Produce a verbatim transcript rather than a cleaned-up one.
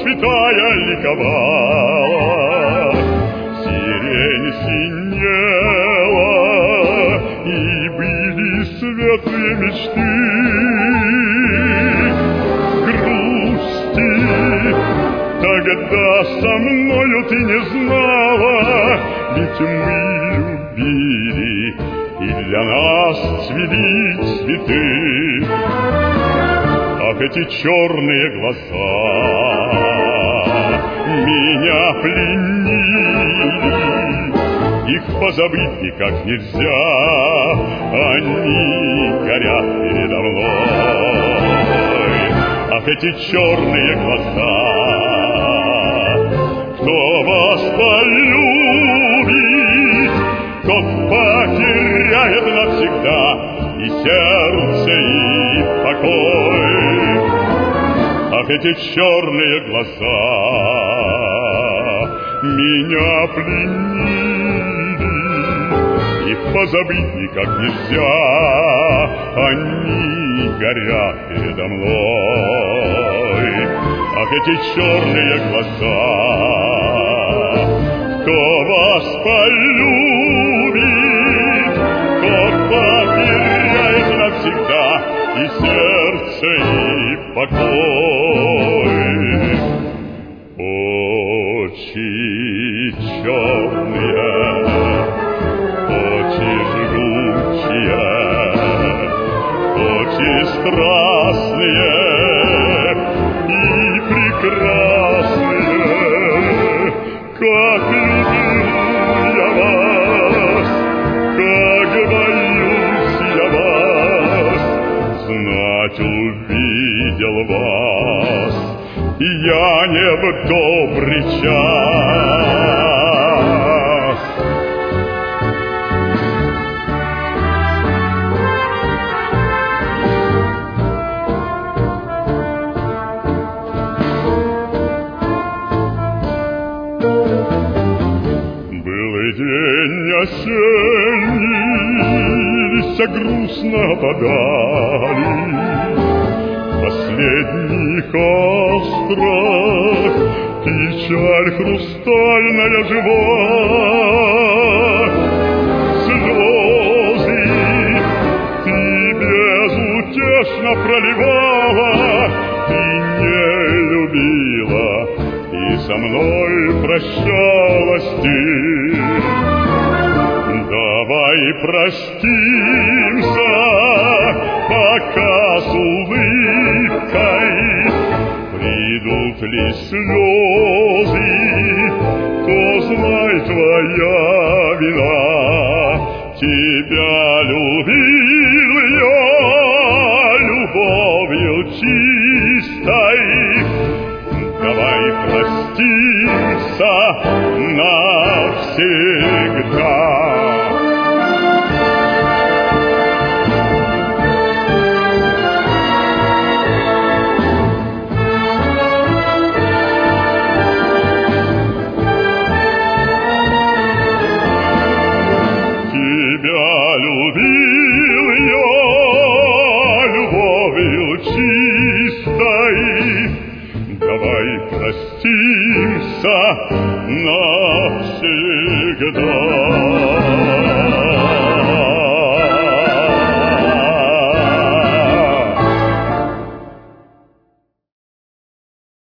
расцветая ликовала, сирень синела, и были светлые мечты. Грусти тогда со мною ты не знала, ведь мы любили, и для нас цвели цветы. Ах, эти черные глаза меня пленили, их позабыть никак нельзя, они горят передо мной. Ах, эти черные глаза, кто вас полюбит, тот потеряет навсегда и сердце, и покой. Ах, эти черные глаза меня пленили, их позабыть никак нельзя, они горят передо мной. Ах, эти черные глаза, кто вас полюбит, тот потеряет навсегда и сердце, и покой. Очи черные, очи жгучие, очи страстные и прекрасные, как любил я вас, как боюсь я вас, знать увидел вас, и я не в добрый час. Был день осенний, листья грустно опадали, последних остров печаль хрустальная жива. Слезы ты безутешно проливала, ты не любила и со мной прощалась ты. Давай простимся пока с улыбкой, придут ли слезы, то знай твоя вина. Тебя любил я любовью чистой. Давай простимся навсегда. Любил я любовью чистой. Давай простимся навсегда.